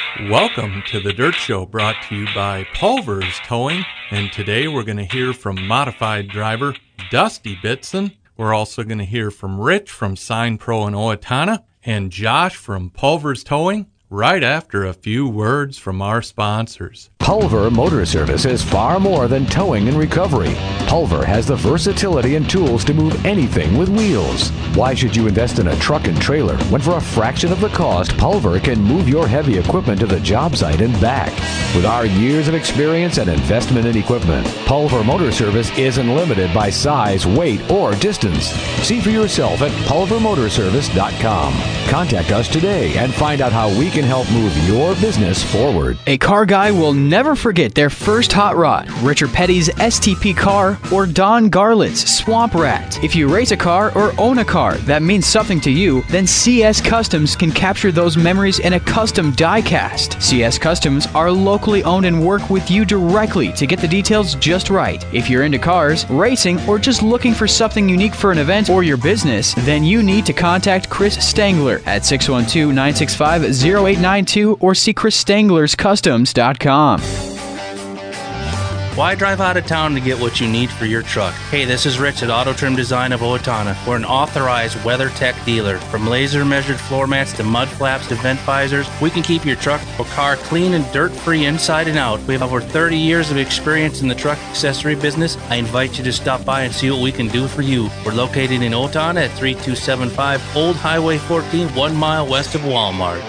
Welcome to the Dirt Show, brought to you by Pulver's Towing, and today we're going to hear from modified driver Dusty Bitson. We're also going to hear from Rich from Sign Pro in Owatonna and Josh from Pulver's Towing right after a few words from our sponsors. Pulver Motor Service is far more than towing and recovery. Pulver has the versatility and tools to move anything with wheels. Why should you invest in a truck and trailer when for a fraction of the cost, Pulver can move your heavy equipment to the job site and back? With our years of experience and investment in equipment, Pulver Motor Service isn't limited by size, weight, or distance. See for yourself at pulvermotorservice.com. Contact us today and find out how we can help move your business forward. A car guy will never forget their first hot rod, Richard Petty's STP car, or Don Garlett's Swamp Rat. If you race a car or own a car that means something to you, then CS Customs can capture those memories in a custom die cast. CS Customs are locally owned and work with you directly to get the details just right. If you're into cars, racing, or just looking for something unique for an event or your business, then you need to contact Chris Stangler at 612-965-0892 or see chrisstanglerscustoms.com. Why drive out of town to get what you need for your truck? Hey, this is Rich at Auto Trim Design of Owatonna. We're an authorized WeatherTech dealer. From laser-measured floor mats to mud flaps to vent visors, we can keep your truck or car clean and dirt-free inside and out. We have over 30 years of experience in the truck accessory business. I invite you to stop by and see what we can do for you. We're located in Owatonna at 3275 Old Highway 14, 1 mile west of Walmart.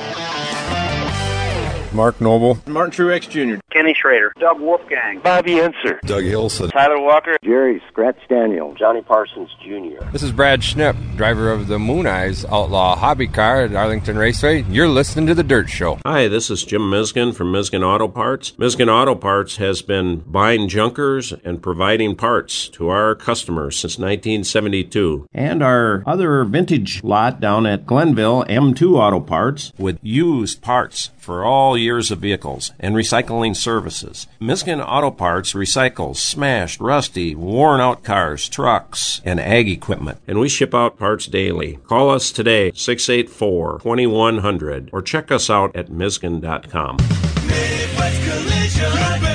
Mark Noble, Martin Truex Jr., Kenny Schrader, Doug Wolfgang, Bobby Enser, Doug Hilson, Tyler Walker, Jerry Scratch Daniel, Johnny Parsons Jr. This is Brad Schnipp, driver of the Moon Eyes Outlaw Hobby Car at Arlington Raceway. You're listening to The Dirt Show. Hi, this is Jim Miskin from Miskin Auto Parts. Miskin Auto Parts has been buying junkers and providing parts to our customers since 1972. And our other vintage lot down at Glenville, M2 Auto Parts, with used parts for all years of vehicles and recycling services. Miskin Auto Parts recycles smashed, rusty, worn-out cars, trucks, and ag equipment. And we ship out parts daily. Call us today, 684-2100, or check us out at miskin.com. Midwest Collision.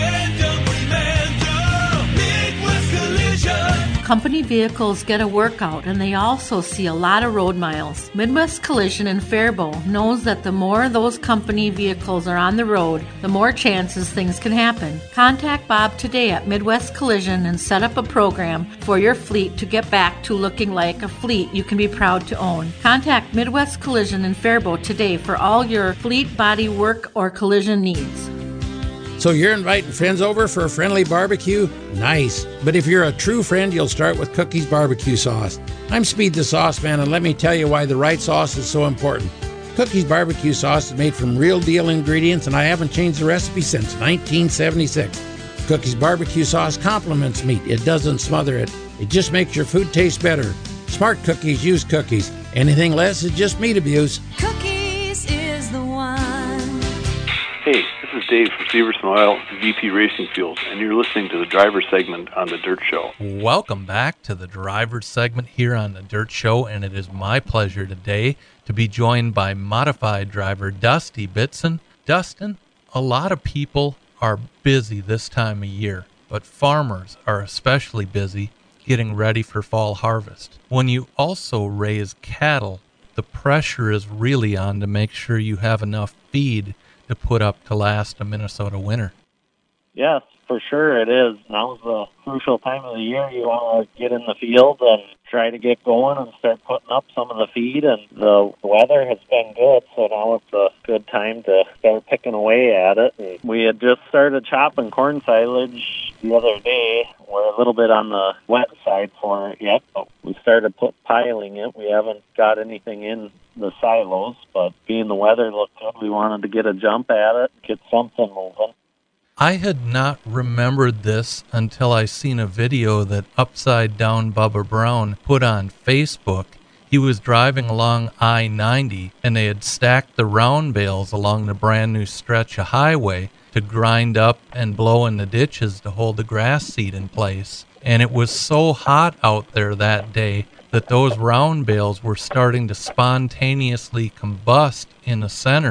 Midwest Collision. Company vehicles get a workout, and they also see a lot of road miles. Midwest Collision in Faribault knows that the more those company vehicles are on the road, the more chances things can happen. Contact Bob today at Midwest Collision and set up a program for your fleet to get back to looking like a fleet you can be proud to own. Contact Midwest Collision in Faribault today for all your fleet body work or collision needs. So you're inviting friends over for a friendly barbecue? Nice. But if you're a true friend, you'll start with Cookies Barbecue Sauce. I'm Speed the Sauce Man, and let me tell you why the right sauce is so important. Cookies Barbecue Sauce is made from real deal ingredients, and I haven't changed the recipe since 1976. Cookies Barbecue Sauce complements meat. It doesn't smother it. It just makes your food taste better. Smart cookies use cookies. Anything less is just meat abuse. Cookies is the one. Hey, this is Dave from Severson Oil, VP Racing Fuels, and you're listening to the driver segment on The Dirt Show. Welcome back to the driver segment here on The Dirt Show, and it is my pleasure today to be joined by modified driver Dusty Bitson. Dustin, a lot of people are busy this time of year, but farmers are especially busy getting ready for fall harvest. When you also raise cattle, the pressure is really on to make sure you have enough feed to put up to last a Minnesota winter. Yes, for sure it is. Now's the crucial time of the year. You want to get in the field and try to get going and start putting up some of the feed, and the weather has been good, so now it's a good time to start picking away at it. And we had just started chopping corn silage the other day. We're a little bit on the wet side for it yet, but we started piling it. We haven't got anything in the silos, but being the weather looked good, we wanted to get a jump at it, get something moving. I had not remembered this until I seen a video that Upside Down Bubba Brown put on Facebook. He was driving along I-90, and they had stacked the round bales along the brand new stretch of highway to grind up and blow in the ditches to hold the grass seed in place. And it was so hot out there that day that those round bales were starting to spontaneously combust in the center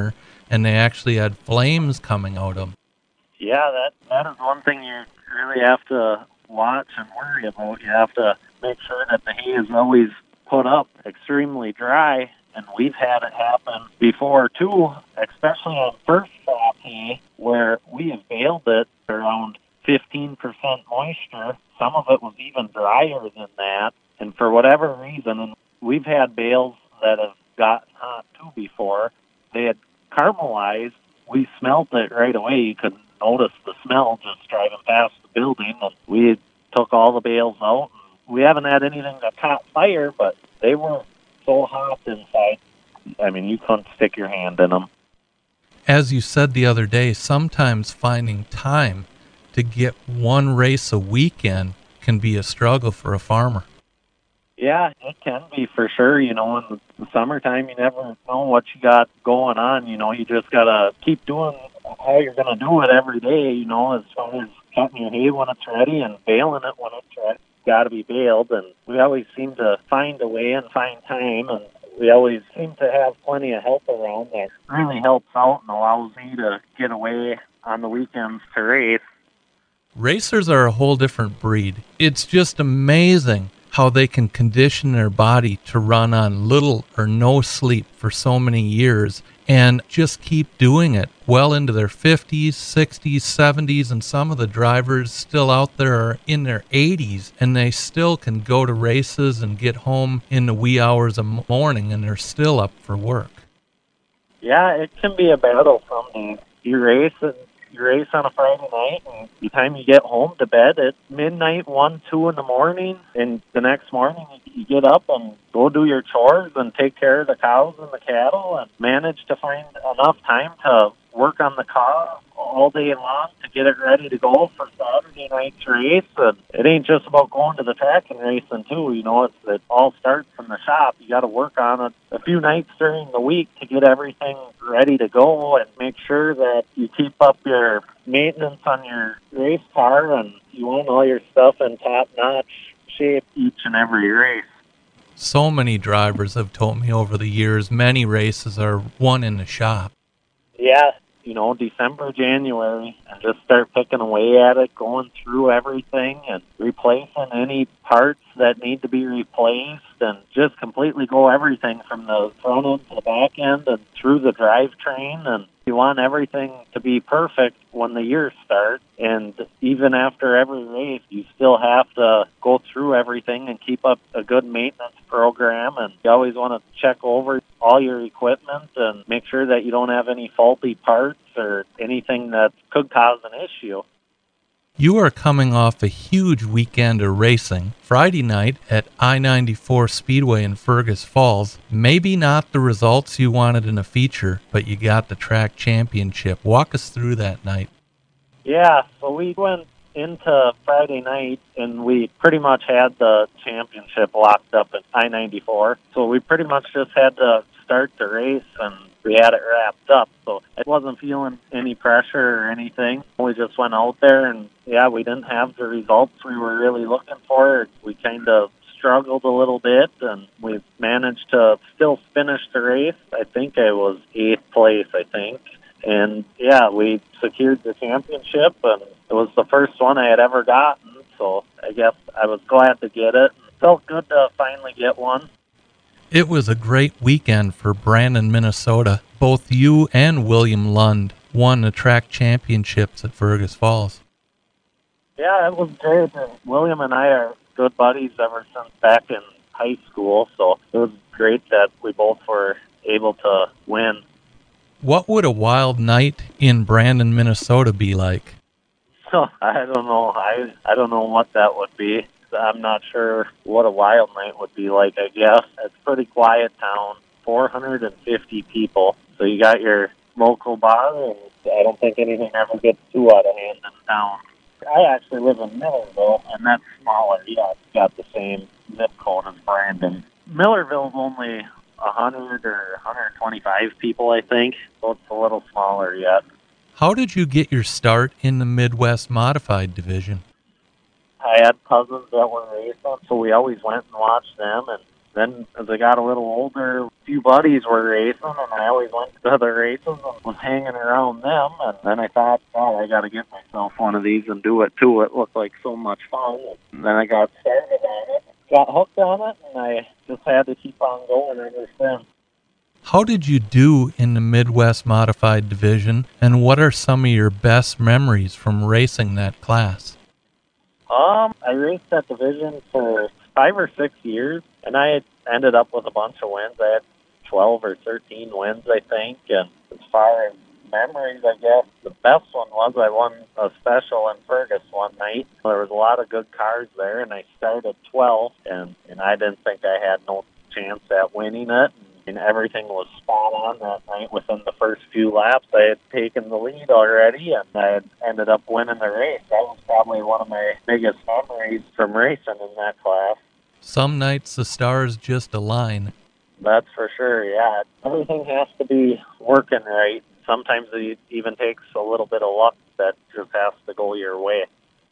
and they actually had flames coming out of them. Yeah, that is one thing you really have to watch and worry about. You have to make sure that the hay is always put up extremely dry, and we've had it happen before too, especially on first crop hay, where we have baled it around 15% moisture. Some of it was even drier than that, and for whatever reason, and we've had bales that have gotten hot too before, they had caramelized. We smelled it right away. You could notice the smell just driving past the building, and we took all the bales out. We haven't had anything that caught fire, but they were so hot inside. I mean, you couldn't stick your hand in them. As you said the other day, sometimes finding time to get one race a weekend can be a struggle for a farmer. Yeah, it can be for sure. You know, in the summertime, you never know what you got going on. You know, you just got to keep doing how you're going to do it every day, you know, as far as cutting your hay when it's ready and baling it when it's ready. Got to be baled, and we always seem to find a way and find time, and we always seem to have plenty of help around that really helps out and allows me to get away on the weekends to race. Racers are a whole different breed. It's just amazing how they can condition their body to run on little or no sleep for so many years and just keep doing it well into their 50s, 60s, 70s, and some of the drivers still out there are in their 80s, and they still can go to races and get home in the wee hours of morning, and they're still up for work. Yeah, it can be a battle some days. You race on a Friday night, and by the time you get home to bed at midnight, 1, 2 in the morning, and the next morning you get up and go do your chores and take care of the cows and the cattle and manage to find enough time to work on the car all day long to get it ready to go for Saturday night's race. And it ain't just about going to the track and racing too. You know, it all starts from the shop. You got to work on it a few nights during the week to get everything ready to go and make sure that you keep up your maintenance on your race car, and you want all your stuff in top-notch shape each and every race. So many drivers have told me over the years many races are won in the shop. Yeah, you know, December, January, and just start picking away at it, going through everything and replacing any parts that need to be replaced, and just completely go everything from the front end to the back end and through the drivetrain. And you want everything to be perfect when the year starts, and even after every race, you still have to go through everything and keep up a good maintenance program, and you always want to check over all your equipment and make sure that you don't have any faulty parts or anything that could cause an issue. You are coming off a huge weekend of racing. Friday night at I-94 Speedway in Fergus Falls. Maybe not the results you wanted in a feature, but you got the track championship. Walk us through that night. Yeah, so we went into Friday night, and we pretty much had the championship locked up at I-94. So we pretty much just had to start the race, and we had it wrapped up. So I wasn't feeling any pressure or anything. We just went out there, and yeah, we didn't have the results we were really looking for. We kind of struggled a little bit, and we managed to still finish the race. I think I was 8th place, And yeah, we secured the championship, and it was the first one I had ever gotten, so I guess I was glad to get it. It felt good to finally get one. It was a great weekend for Brandon, Minnesota. Both you and William Lund won the track championships at Fergus Falls. Yeah, it was great. William and I are good buddies ever since back in high school, so it was great that we both were able to win. What would a wild night in Brandon, Minnesota be like? So I don't know. I don't know what that would be. I'm not sure what a wild night would be like, I guess. It's a pretty quiet town, 450 people. So you got your local bar, and I don't think anything ever gets too out of hand in town. I actually live in Millerville, and that's smaller. Yeah, it's got the same zip code as Brandon. Millerville's only 100 or 125 people, I think, so it's a little smaller yet. How did you get your start in the Midwest Modified division? I had cousins that were racing, so we always went and watched them, and then as I got a little older, a few buddies were racing, and I always went to the races and was hanging around them. And then I thought, oh, I got to get myself one of these and do it too. It looked like so much fun. And then I got started on it, got hooked on it, and I just had to keep on going ever since. How did you do in the Midwest Modified Division, and what are some of your best memories from racing that class? I raced that division for 5 or 6 years, and I ended up with a bunch of wins. I had 12 or 13 wins, I think. And as far as memories, I guess the best one was I won a special in Fergus one night. There was a lot of good cars there, and I started 12th, and I didn't think I had no chance at winning it. And everything was spot on that night. Within the first few laps, I had taken the lead already, and I had ended up winning the race. That was probably one of my biggest memories from racing in that class. Some nights the stars just align. That's for sure, yeah. Everything has to be working right. Sometimes it even takes a little bit of luck that just has to go your way.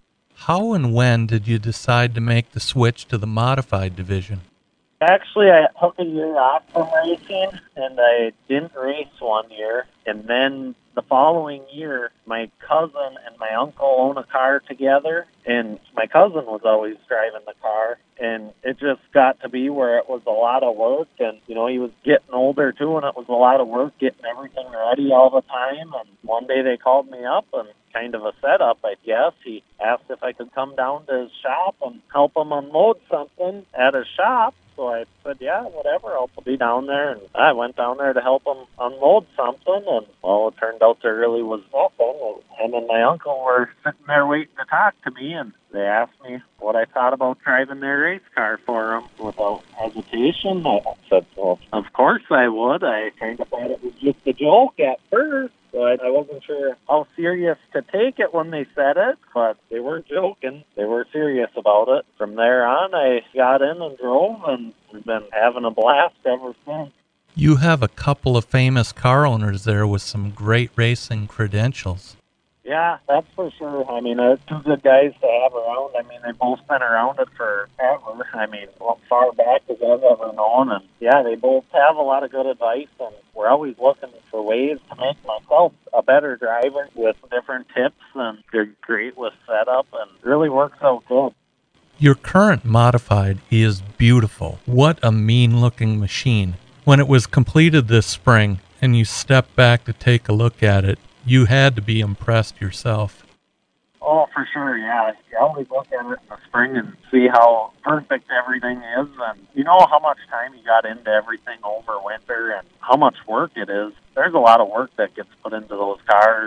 How and when did you decide to make the switch to the Modified Division? Actually, I took a year off from racing, and I didn't race one year. And then the following year, my cousin and my uncle own a car together, and my cousin was always driving the car. And it just got to be where it was a lot of work, and, you know, he was getting older, too, and it was a lot of work getting everything ready all the time. And one day they called me up, and kind of a setup, I guess. He asked if I could come down to his shop and help him unload something at his shop. So I said, yeah, whatever, I'll be down there. And I went down there to help him unload something, and, well, it turned out there really was nothing. Him and my uncle were sitting there waiting to talk to me, and they asked me what I thought about driving their race car for them. Without hesitation, I said, well, of course I would. I kind of thought it was just a joke at first. But I wasn't sure how serious to take it when they said it, but they weren't joking. They were serious about it. From there on, I got in and drove, and we've been having a blast ever since. You have a couple of famous car owners there with some great racing credentials. Yeah, that's for sure. I mean, two good guys to have around. I mean, they've both been around it forever. I mean, far back as I've ever known. And, yeah, they both have a lot of good advice, and we're always looking for ways to make myself a better driver with different tips, and they're great with setup, and really works out good. Your current Modified is beautiful. What a mean-looking machine. When it was completed this spring, and you stepped back to take a look at it, you had to be impressed yourself. Oh, for sure, yeah. You always look at it in the spring and see how perfect everything is, and you know how much time you got into everything over winter and how much work it is. There's a lot of work that gets put into those cars.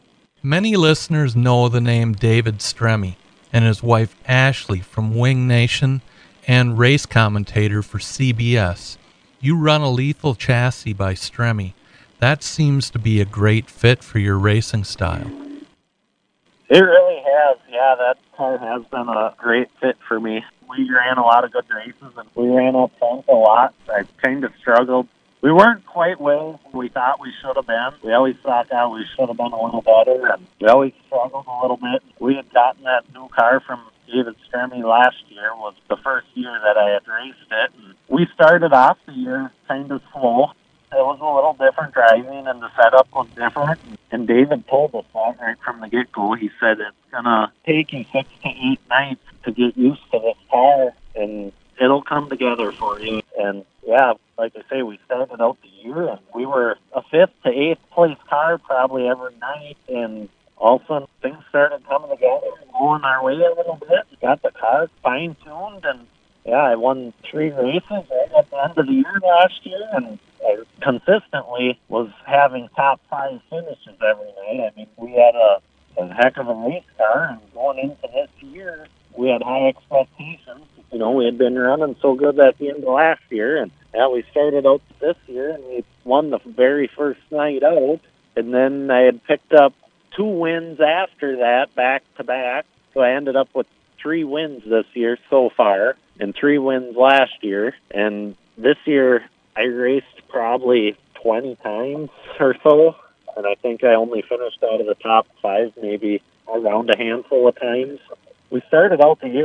Many listeners know the name David Stremme and his wife Ashley from Wing Nation and race commentator for CBS. You run a Lethal Chassis by Stremme. That seems to be a great fit for your racing style. It really has. Yeah, that car has been a great fit for me. We ran a lot of good races, and we ran up front a lot. I kind of struggled. We weren't quite where we thought we should have been. We always thought that we should have been a little better, and we always struggled a little bit. We had gotten that new car from David Stremme last year. Was the first year that I had raced it, and we started off the year kind of slow. It was a little different driving, and the setup was different. And David told us that right from the get-go. He said it's going to take you 6 to 8 nights to get used to this car, and it'll come together for you. And, yeah, like I say, we started out the year, and we were a 5th to 8th place car probably every night. And all of a sudden, things started coming together and going our way a little bit. Got the car fine-tuned, and, yeah, I won 3 races right at the end of the year last year, and I consistently was having top 5 finishes every night. I mean, we had a heck of a race car, and going into this year, we had high expectations. You know, we had been running so good at the end of last year, and yeah, we started out this year, and we won the very first night out, and then I had picked up 2 wins after that, back-to-back, so I ended up with 3 wins this year so far, and 3 wins last year, and this year I raced probably 20 times or so, and I think I only finished out of the top 5 maybe around a handful of times. We started out the year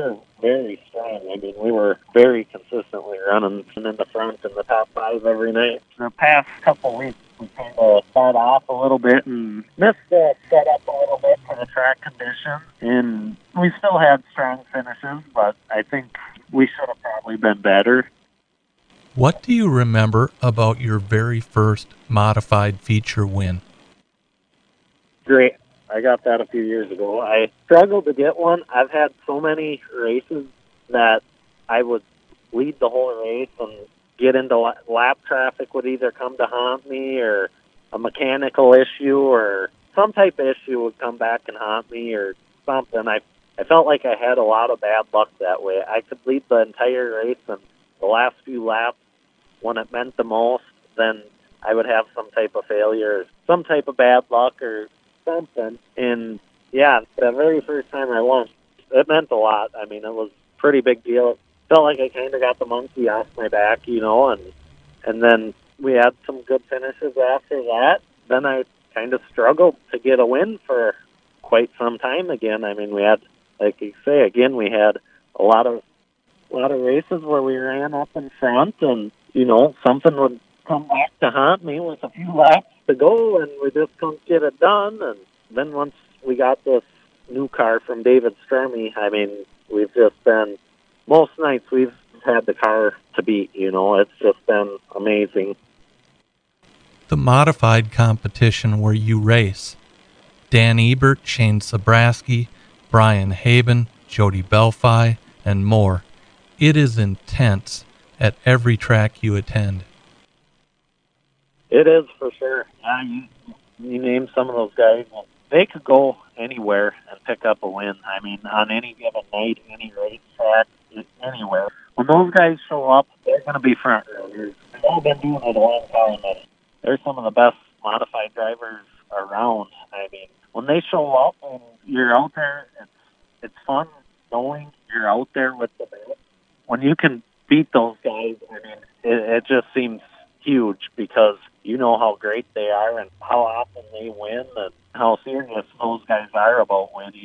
very strong. I mean, we were very consistently running in the front in the top 5 every night. The past couple weeks, we kind of got off a little bit and missed the setup a little bit for the track conditions. And we still had strong finishes, but I think we should have probably been better. What do you remember about your very first modified feature win? Great. I got that a few years ago. I struggled to get one. I've had so many races that I would lead the whole race and get into lap traffic would either come to haunt me, or a mechanical issue or some type of issue would come back and haunt me or something. I felt like I had a lot of bad luck that way. I could lead the entire race, and the last few laps, when it meant the most, then I would have some type of failure, some type of bad luck or something. And yeah, the very first time I won, it meant a lot. I mean, it was a pretty big deal. It felt like I kind of got the monkey off my back, you know, and then we had some good finishes after that. Then I kind of struggled to get a win for quite some time again. I mean, we had, like you say, again, we had a lot of races where we ran up in front, and you know, something would come back to haunt me with a few laps to go, and we just couldn't get it done. And then once we got this new car from David Sturmey, I mean, we've just been, most nights we've had the car to beat, you know. It's just been amazing. The modified competition where you race, Dan Ebert, Shane Sabraski, Brian Haben, Jody Belfi, and more. It is intense at every track you attend. It is, for sure. You name some of those guys, they could go anywhere and pick up a win. I mean, on any given night, any race track, anywhere. When those guys show up, they're going to be front runners. They've all been doing it a long time, and they're some of the best modified drivers around. I mean, when they show up and you're out there, it's fun knowing you're out there with the best. When you can beat those guys, I mean, it just seems huge, because you know how great they are and how often they win and how serious those guys are about winning.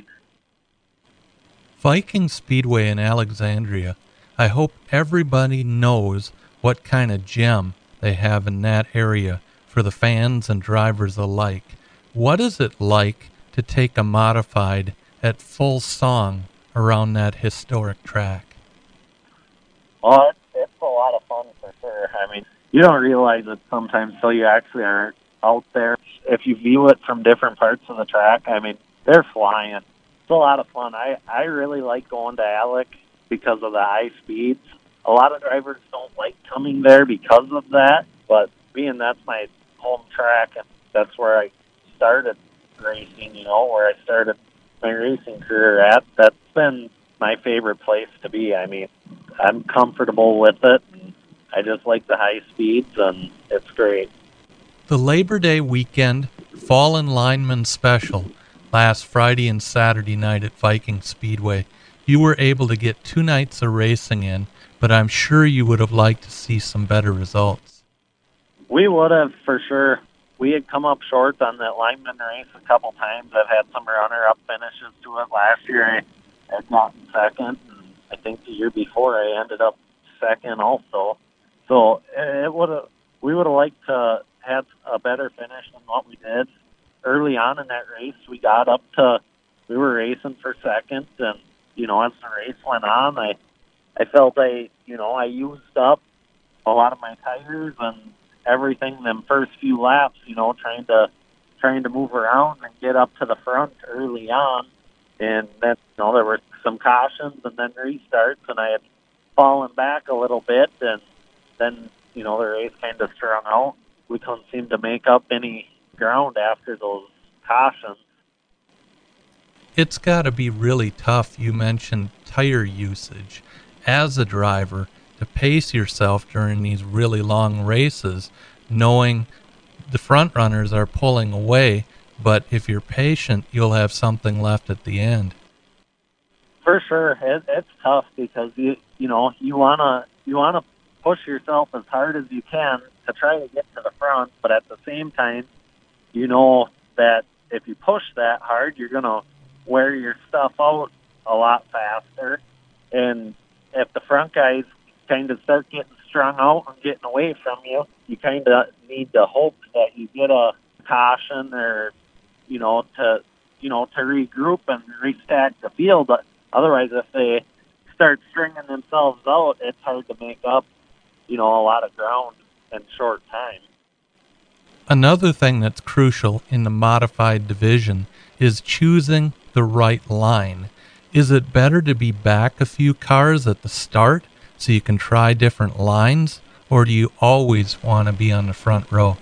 Viking Speedway in Alexandria, I hope everybody knows what kind of gem they have in that area for the fans and drivers alike. What is it like to take a modified at full song around that historic track? Well, it's a lot of fun for sure. I mean, you don't realize it sometimes until you actually are out there. If you view it from different parts of the track, I mean, they're flying. It's a lot of fun. I really like going to Alec because of the high speeds. A lot of drivers don't like coming there because of that, but being that's my home track, and that's where I started racing, you know, where I started my racing career at, that's been my favorite place to be. I mean, I'm comfortable with it. I just like the high speeds, and it's great. The Labor Day weekend Fallen Lineman Special last Friday and Saturday night at Viking Speedway. You were able to get 2 nights of racing in, but I'm sure you would have liked to see some better results. We would have, for sure. We had come up short on that lineman race a couple times. I've had some runner-up finishes to it. Last year I had gotten second, and I think the year before I ended up second also. So we would have liked to have a better finish than what we did. Early on in that race, we were racing for second, and, you know, as the race went on, I felt I used up a lot of my tires and everything them first few laps, you know, trying to move around and get up to the front early on. And then, you know, there were some cautions and then restarts, and I had fallen back a little bit, and then, you know, the race kind of strung out. We couldn't seem to make up any ground after those cautions. It's got to be really tough. You mentioned tire usage. As a driver, to pace yourself during these really long races, knowing the front runners are pulling away, but if you're patient, you'll have something left at the end. For sure, it's tough because you wanna push yourself as hard as you can to try to get to the front, but at the same time, you know that if you push that hard, you're gonna wear your stuff out a lot faster. And if the front guys kind of start getting strung out and getting away from you, you kind of need to hope that you get a caution or, to regroup and restack the field. But otherwise, if they start stringing themselves out, it's hard to make up, a lot of ground in short time. Another thing that's crucial in the modified division is choosing the right line. Is it better to be back a few cars at the start so you can try different lines, or do you always want to be on the front row?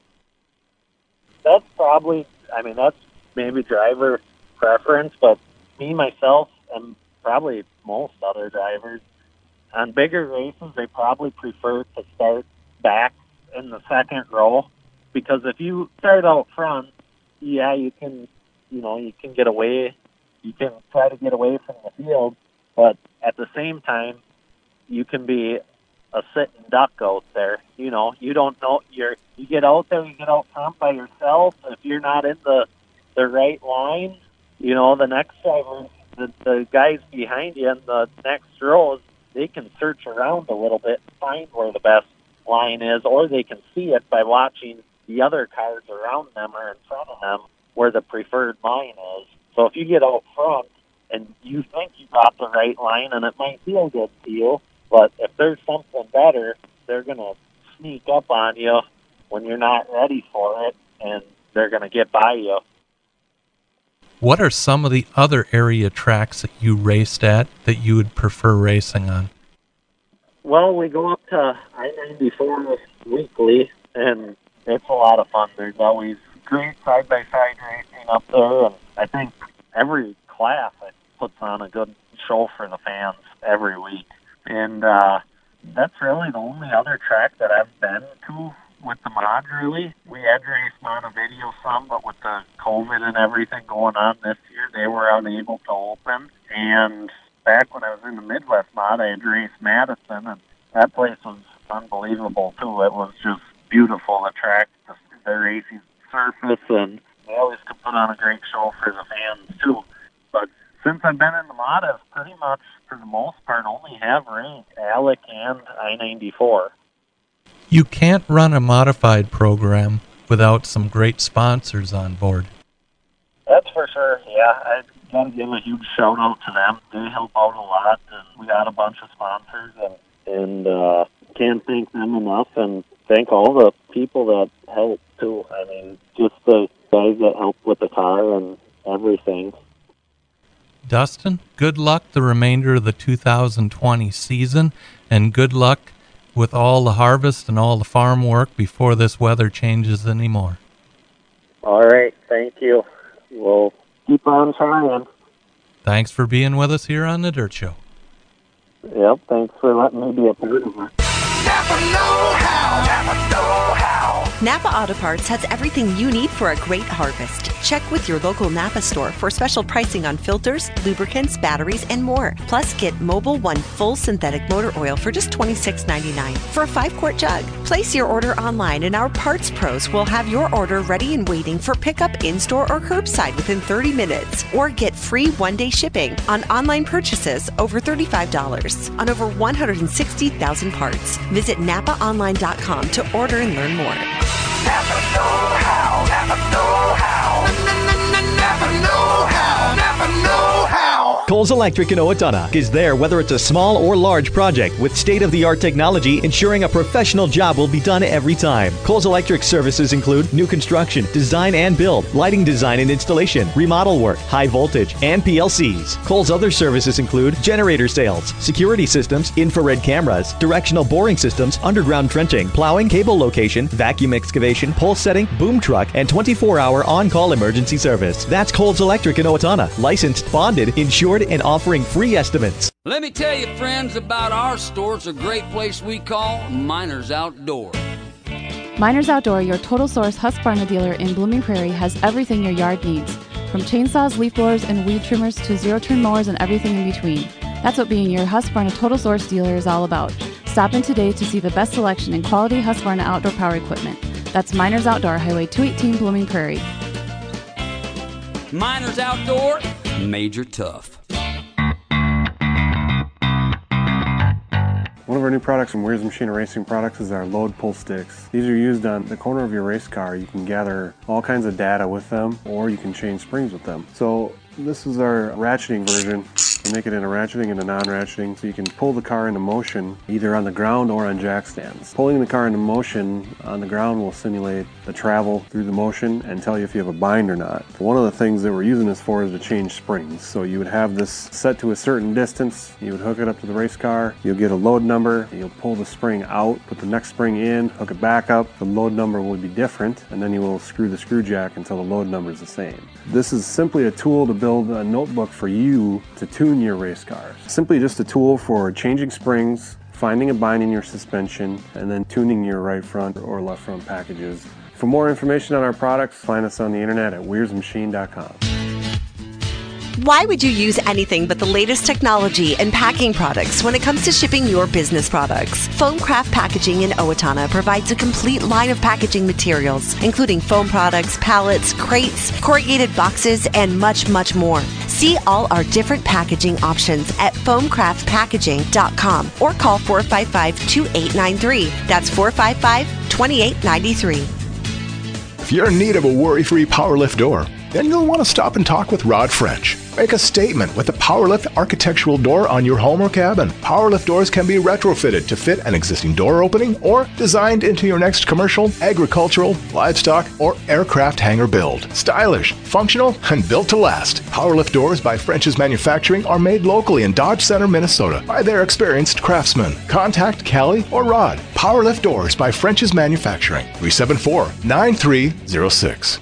That's that's maybe driver preference, but me, myself, and probably most other drivers, on bigger races, they probably prefer to start back in the second row, because if you start out front, you can get away, you can try to get away from the field, but at the same time, you can be a sitting duck out there. You don't know, you get out there, you get out front by yourself. If you're not in the right line, the next driver, the guys behind you in the next rows, they can search around a little bit and find where the best line is, or they can see it by watching the other cars around them or in front of them where the preferred line is. So if you get out front and you think you got the right line, and it might feel good to you, but if there's something better, they're going to sneak up on you when you're not ready for it, and they're going to get by you. What are some of the other area tracks that you raced at that you would prefer racing on? Well, we go up to I-94 weekly, and it's a lot of fun. There's always great side-by-side racing up there, and I think every class puts on a good show for the fans every week. And that's really the only other track that I've been to with the mod, really. We had raced Montevideo some, but with the COVID and everything going on this year, they were unable to open. And back when I was in the Midwest mod, I had raced Madison, and that place was unbelievable, too. It was just beautiful, the track, the racing surface, and they always could put on a great show for the fans, too. But since I've been in the mod, I've pretty much, for the most part, only have raced Alec and I-94. You can't run a modified program without some great sponsors on board. That's for sure, yeah. I got to give a huge shout-out to them. They help out a lot, and we got a bunch of sponsors, and can't thank them enough, and thank all the people that help, too. I mean, just the guys that help with the car and everything. Dustin, good luck the remainder of the 2020 season, and good luck with all the harvest and all the farm work before this weather changes anymore. All right, thank you. We'll keep on trying. Thanks for being with us here on The Dirt Show. Yep, thanks for letting me be a part of it. Napa know-how. Napa know-how. Napa Auto Parts has everything you need for a great harvest. Check with your local Napa store for special pricing on filters, lubricants, batteries, and more. Plus, get Mobil 1 full synthetic motor oil for just $26.99 for a 5-quart jug. Place your order online, and our parts pros will have your order ready and waiting for pickup in-store or curbside within 30 minutes. Or get free 1-day shipping on online purchases over $35 on over 160,000 parts. Visit NapaOnline.com to order and learn more. Napa know-how. Napa know-how. Napa know-how. Napa know-how. Coles Electric in Owatonna is there whether it's a small or large project with state-of-the-art technology ensuring a professional job will be done every time. Coles Electric services include new construction, design and build, lighting design and installation, remodel work, high voltage, and PLCs. Coles other services include generator sales, security systems, infrared cameras, directional boring systems, underground trenching, plowing, cable location, vacuum excavation, pole setting, boom truck, and 24-hour on-call emergency service. That's Coles Electric in Owatonna, licensed, bonded, insured, and offering free estimates. Let me tell you, friends, about our store. It's a great place we call Miners Outdoor. Miners Outdoor, your total source Husqvarna dealer in Blooming Prairie, has everything your yard needs. From chainsaws, leaf blowers, and weed trimmers to zero-turn mowers and everything in between. That's what being your Husqvarna total source dealer is all about. Stop in today to see the best selection in quality Husqvarna outdoor power equipment. That's Miners Outdoor, Highway 218, Blooming Prairie. Miners Outdoor, Major Tough. One of our new products from Wheels Machine Racing Products is our load pull sticks. These are used on the corner of your race car. You can gather all kinds of data with them, or you can change springs with them. So this is our ratcheting version. We make it in a ratcheting and a non-ratcheting, so you can pull the car into motion either on the ground or on jack stands. Pulling the car into motion on the ground will simulate the travel through the motion and tell you if you have a bind or not. One of the things that we're using this for is to change springs. So you would have this set to a certain distance, you would hook it up to the race car, you'll get a load number, you'll pull the spring out, put the next spring in, hook it back up, the load number will be different, and then you will screw the screw jack until the load number is the same. This is simply a tool to build a notebook for you to tune your race cars. Simply just a tool for changing springs, finding a bind in your suspension, and then tuning your right front or left front packages. For more information on our products, find us on the internet at Weir'sMachine.com. Why would you use anything but the latest technology and packing products when it comes to shipping your business products? Foamcraft Packaging in Owatonna provides a complete line of packaging materials, including foam products, pallets, crates, corrugated boxes, and much, much more. See all our different packaging options at foamcraftpackaging.com or call 455-2893. That's 455-2893. If you're in need of a worry-free PowerLift door, then you'll want to stop and talk with Rod French. Make a statement with the PowerLift architectural door on your home or cabin. PowerLift doors can be retrofitted to fit an existing door opening or designed into your next commercial, agricultural, livestock, or aircraft hangar build. Stylish, functional, and built to last. PowerLift doors by French's Manufacturing are made locally in Dodge Center, Minnesota by their experienced craftsmen. Contact Callie or Rod. PowerLift doors by French's Manufacturing. 374-9306.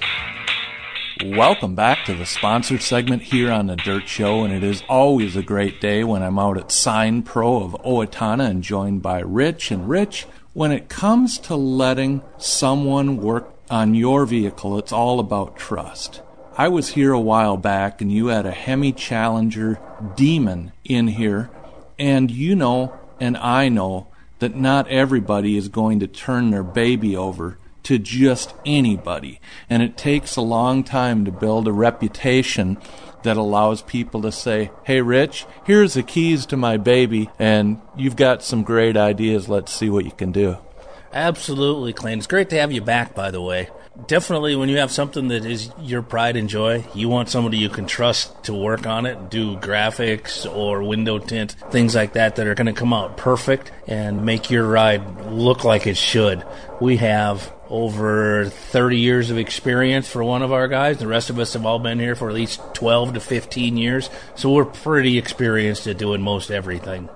Welcome back to the sponsored segment here on The Dirt Show, and it is always a great day when I'm out at Sign Pro of Owatonna and joined by Rich. And Rich, when it comes to letting someone work on your vehicle, it's all about trust. I was here a while back and you had a Hemi Challenger Demon in here, and you know, and I know, that not everybody is going to turn their baby over to just anybody, and it takes a long time to build a reputation that allows people to say, hey Rich, here's the keys to my baby and you've got some great ideas, let's see what you can do. Absolutely, Clint. It's great to have you back, by the way. Definitely when you have something that is your pride and joy, you want somebody you can trust to work on it, do graphics or window tint, things like that are going to come out perfect and make your ride look like it should. We have over 30 years of experience for one of our guys. The rest of us have all been here for at least 12 to 15 years, so we're pretty experienced at doing most everything.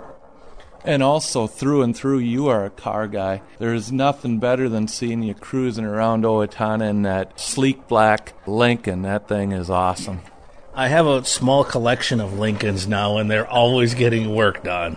And also, through and through, you are a car guy. There's nothing better than seeing you cruising around Owatonna in that sleek black Lincoln. That thing is awesome. I have a small collection of Lincolns now, and they're always getting worked on.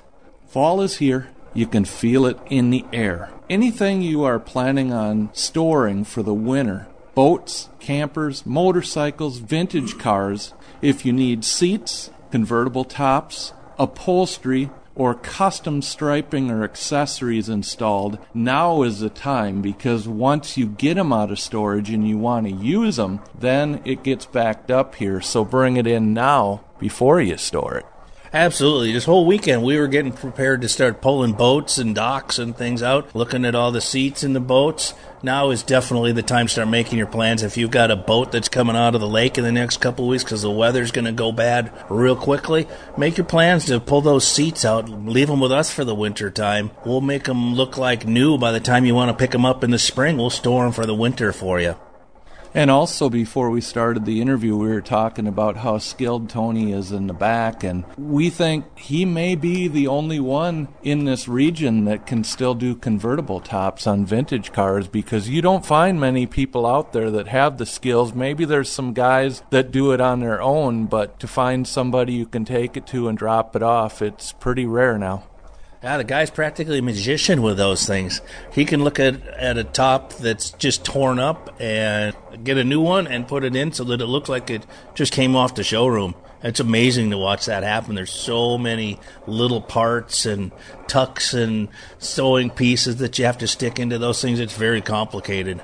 Fall is here. You can feel it in the air. Anything you are planning on storing for the winter, boats, campers, motorcycles, vintage cars, if you need seats, convertible tops, upholstery, or custom striping or accessories installed, now is the time, because once you get them out of storage and you want to use them, then it gets backed up here. So bring it in now before you store it. Absolutely. This whole weekend we were getting prepared to start pulling boats and docks and things out, looking at all the seats in the boats. Now is definitely the time to start making your plans. If you've got a boat that's coming out of the lake in the next couple of weeks because the weather's going to go bad real quickly, make your plans to pull those seats out. Leave them with us for the winter time. We'll make them look like new by the time you want to pick them up in the spring. We'll store them for the winter for you. And also, before we started the interview, we were talking about how skilled Tony is in the back, and we think he may be the only one in this region that can still do convertible tops on vintage cars, because you don't find many people out there that have the skills. Maybe there's some guys that do it on their own, but to find somebody you can take it to and drop it off, it's pretty rare now. Yeah, the guy's practically a magician with those things. He can look at a top that's just torn up and get a new one and put it in so that it looks like it just came off the showroom. It's amazing to watch that happen. There's so many little parts and tucks and sewing pieces that you have to stick into those things. It's very complicated.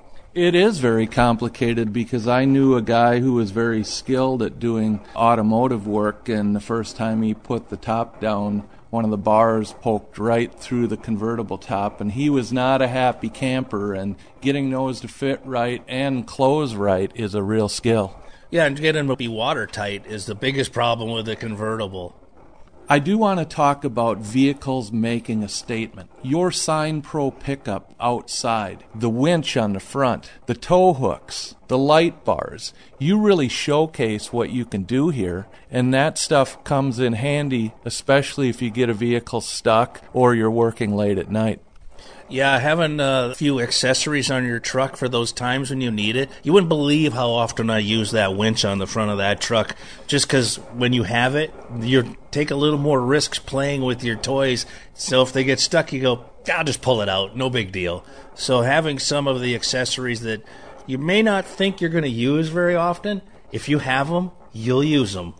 It is very complicated, because I knew a guy who was very skilled at doing automotive work, and the first time he put the top down, one of the bars poked right through the convertible top, and he was not a happy camper, and getting those to fit right and close right is a real skill. Yeah, and getting them to be watertight is the biggest problem with the convertible. I do want to talk about vehicles making a statement. Your Sign Pro pickup outside, the winch on the front, the tow hooks, the light bars. You really showcase what you can do here, and that stuff comes in handy, especially if you get a vehicle stuck or you're working late at night. Yeah, having a few accessories on your truck for those times when you need it. You wouldn't believe how often I use that winch on the front of that truck, just because when you have it, you take a little more risks playing with your toys. So if they get stuck, you go, I'll just pull it out, no big deal. So having some of the accessories that you may not think you're going to use very often, if you have them, you'll use them.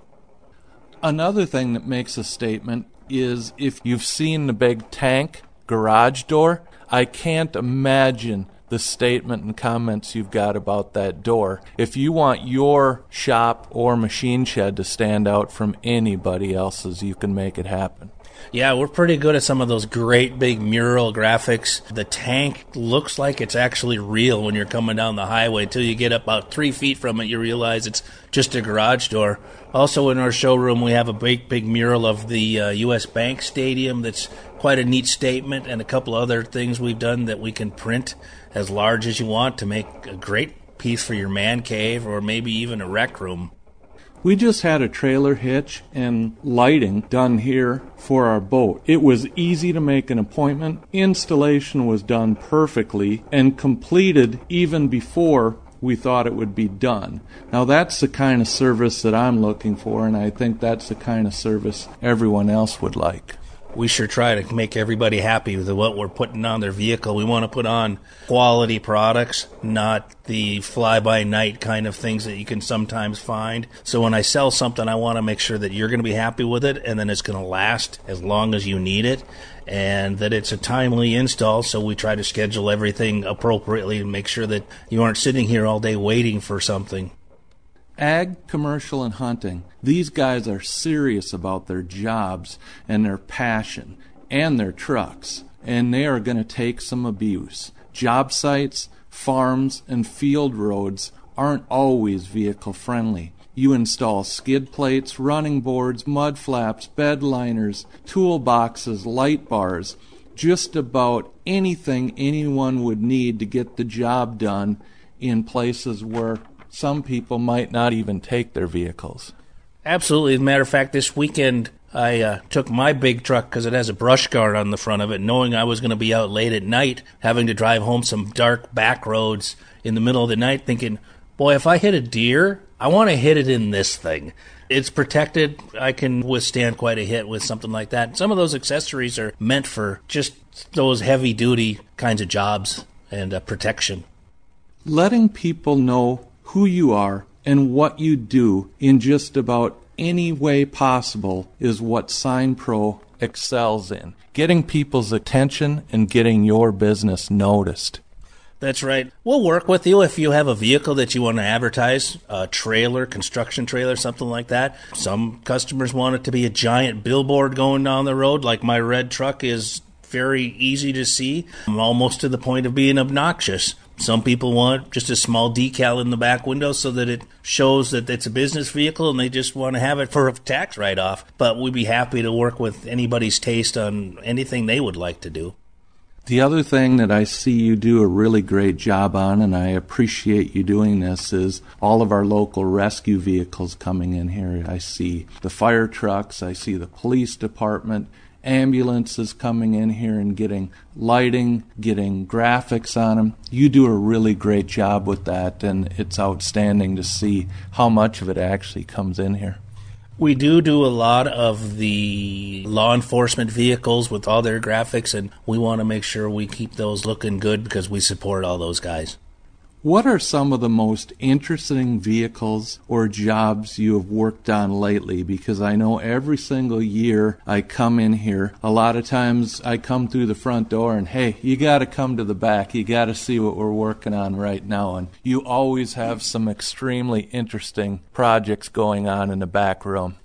Another thing that makes a statement is if you've seen the big tank garage door, I can't imagine the statement and comments you've got about that door. If you want your shop or machine shed to stand out from anybody else's, you can make it happen. Yeah, we're pretty good at some of those great big mural graphics. The tank looks like it's actually real when you're coming down the highway. Until you get about 3 feet from it, you realize it's just a garage door. Also in our showroom, we have a big mural of the U.S. Bank Stadium that's quite a neat statement, and a couple other things we've done that we can print as large as you want to make a great piece for your man cave or maybe even a rec room. We just had a trailer hitch and lighting done here for our boat. It was easy to make an appointment. Installation was done perfectly and completed even before we thought it would be done. Now that's the kind of service that I'm looking for, and I think that's the kind of service everyone else would like. We sure try to make everybody happy with what we're putting on their vehicle. We want to put on quality products, not the fly-by-night kind of things that you can sometimes find. So when I sell something, I want to make sure that you're going to be happy with it, and then it's going to last as long as you need it, and that it's a timely install. So we try to schedule everything appropriately and make sure that you aren't sitting here all day waiting for something. Ag, commercial, and hunting. These guys are serious about their jobs and their passion and their trucks, and they are going to take some abuse. Job sites, farms, and field roads aren't always vehicle friendly. You install skid plates, running boards, mud flaps, bed liners, toolboxes, light bars, just about anything anyone would need to get the job done in places where some people might not even take their vehicles. Absolutely. As a matter of fact, this weekend I took my big truck because it has a brush guard on the front of it, knowing I was going to be out late at night, having to drive home some dark back roads in the middle of the night, thinking, boy, if I hit a deer, I want to hit it in this thing. It's protected. I can withstand quite a hit with something like that. Some of those accessories are meant for just those heavy-duty kinds of jobs and protection. Letting people know who you are and what you do in just about any way possible is what Sign Pro excels in. Getting people's attention and getting your business noticed. That's right. We'll work with you if you have a vehicle that you want to advertise, a trailer, construction trailer, something like that. Some customers want it to be a giant billboard going down the road, like my red truck is very easy to see, almost to the point of being obnoxious. Some people want just a small decal in the back window so that it shows that it's a business vehicle and they just want to have it for a tax write-off. But we'd be happy to work with anybody's taste on anything they would like to do. The other thing that I see you do a really great job on, and I appreciate you doing this, is all of our local rescue vehicles coming in here. I see the fire trucks, I see the police department, ambulances coming in here and getting lighting, getting graphics on them. You do a really great job with that, and it's outstanding to see how much of it actually comes in here. We do a lot of the law enforcement vehicles with all their graphics, and we want to make sure we keep those looking good because we support all those guys. What are some of the most interesting vehicles or jobs you have worked on lately? Because I know every single year I come in here, a lot of times I come through the front door and, hey, you got to come to the back. You got to see what we're working on right now. And you always have some extremely interesting projects going on in the back room.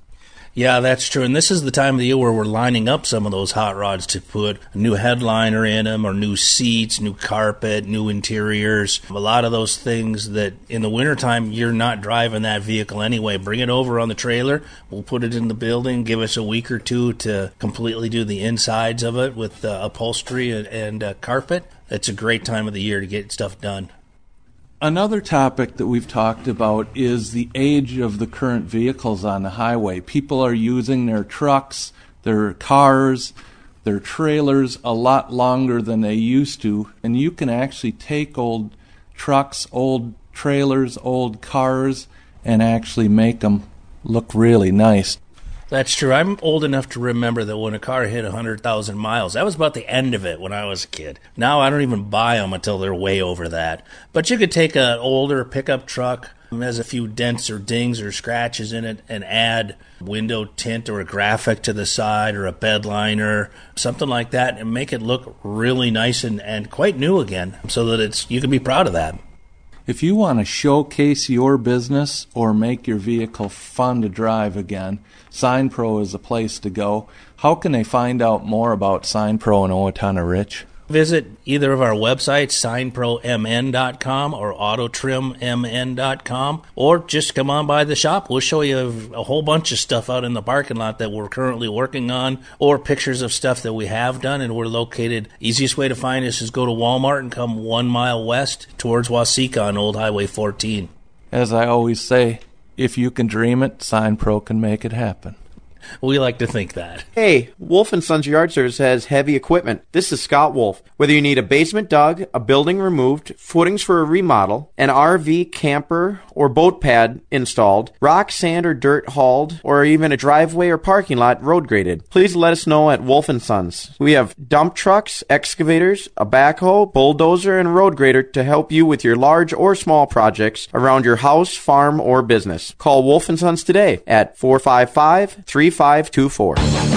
Yeah, that's true. And this is the time of the year where we're lining up some of those hot rods to put a new headliner in them, or new seats, new carpet, new interiors. A lot of those things that in the wintertime, you're not driving that vehicle anyway. Bring it over on the trailer. We'll put it in the building. Give us a week or two to completely do the insides of it with upholstery and carpet. It's a great time of the year to get stuff done. Another topic that we've talked about is the age of the current vehicles on the highway. People are using their trucks, their cars, their trailers a lot longer than they used to, and you can actually take old trucks, old trailers, old cars, and actually make them look really nice. That's true. I'm old enough to remember that when a car hit 100,000 miles, that was about the end of it when I was a kid. Now I don't even buy them until they're way over that. But you could take an older pickup truck that has a few dents or dings or scratches in it and add window tint or a graphic to the side or a bed liner, something like that, and make it look really nice and quite new again so that you can be proud of that. If you want to showcase your business or make your vehicle fun to drive again, SignPro is a place to go. How can they find out more about SignPro and Owatonna, Rich? Visit either of our websites, signpromn.com or autotrimmn.com, or just come on by the shop. We'll show you a whole bunch of stuff out in the parking lot that we're currently working on, or pictures of stuff that we have done, and we're located. Easiest way to find us is go to Walmart and come 1 mile west towards Waseca on Old Highway 14. As I always say, if you can dream it, SignPro can make it happen. We like to think that. Hey, Wolf & Sons Yard Service has heavy equipment. This is Scott Wolf. Whether you need a basement dug, a building removed, footings for a remodel, an RV, camper, or boat pad installed, rock, sand, or dirt hauled, or even a driveway or parking lot road graded, please let us know at Wolf & Sons. We have dump trucks, excavators, a backhoe, bulldozer, and road grader to help you with your large or small projects around your house, farm, or business. Call Wolf & Sons today at 455-3524.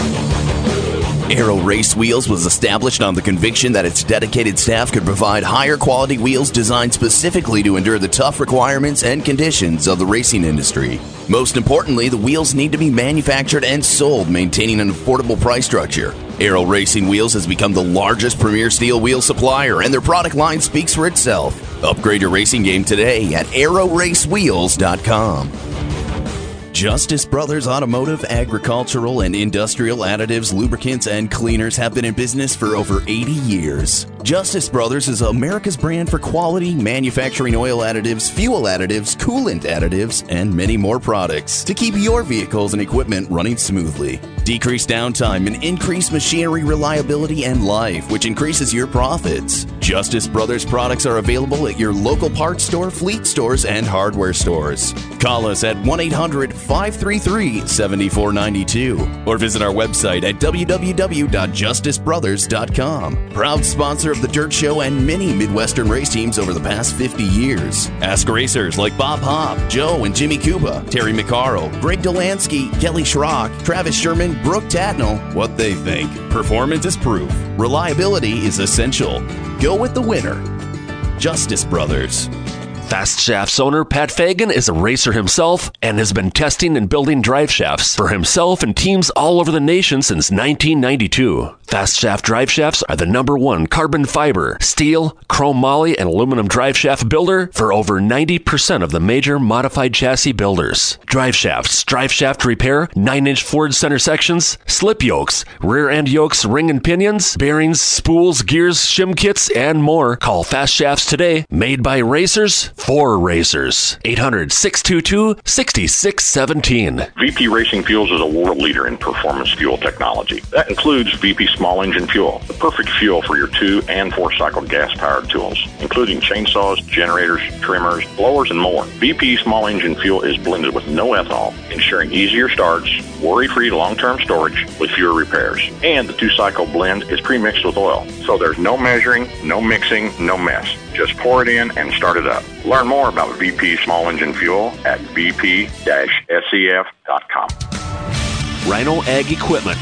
Aero Race Wheels was established on the conviction that its dedicated staff could provide higher quality wheels designed specifically to endure the tough requirements and conditions of the racing industry. Most importantly, the wheels need to be manufactured and sold, maintaining an affordable price structure. Aero Racing Wheels has become the largest premier steel wheel supplier, and their product line speaks for itself. Upgrade your racing game today at aeroracewheels.com. Justice Brothers Automotive, Agricultural, and Industrial Additives, Lubricants, and Cleaners have been in business for over 80 years. Justice Brothers is America's brand for quality manufacturing oil additives, fuel additives, coolant additives, and many more products to keep your vehicles and equipment running smoothly. Decrease downtime and increase machinery reliability and life, which increases your profits. Justice Brothers products are available at your local parts store, fleet stores, and hardware stores. Call us at 1-800-533-7492 or visit our website at www.justicebrothers.com. Proud sponsor of the Dirt Show and many Midwestern race teams over the past 50 years. Ask racers like Bob Hopp, Joe and Jimmy Cuba, Terry McCarroll, Greg Delansky, Kelly Schrock, Travis Sherman, Brooke Tatnell what they think. Performance is proof. Reliability is essential. Go with the winner. Justice Brothers. Fast Shafts owner Pat Fagan is a racer himself and has been testing and building drive shafts for himself and teams all over the nation since 1992. Fast Shaft drive shafts are the #1 carbon fiber, steel, chrome moly, and aluminum drive shaft builder for over 90% of the major modified chassis builders. Drive shafts, drive shaft repair, 9-inch Ford center sections, slip yokes, rear end yokes, ring and pinions, bearings, spools, gears, shim kits, and more. Call Fast Shafts today, made by racers for racers. 800-622-6617. VP Racing Fuels is a world leader in performance fuel technology. That includes VP Small Engine Fuel, the perfect fuel for your 2- and 4-cycle gas-powered tools, including chainsaws, generators, trimmers, blowers, and more. VP Small Engine Fuel is blended with no ethanol, ensuring easier starts, worry-free long-term storage with fewer repairs. And the 2-cycle blend is pre-mixed with oil, so there's no measuring, no mixing, no mess. Just pour it in and start it up. Learn more about VP Small Engine Fuel at vp-scf.com. Rhino Ag Equipment.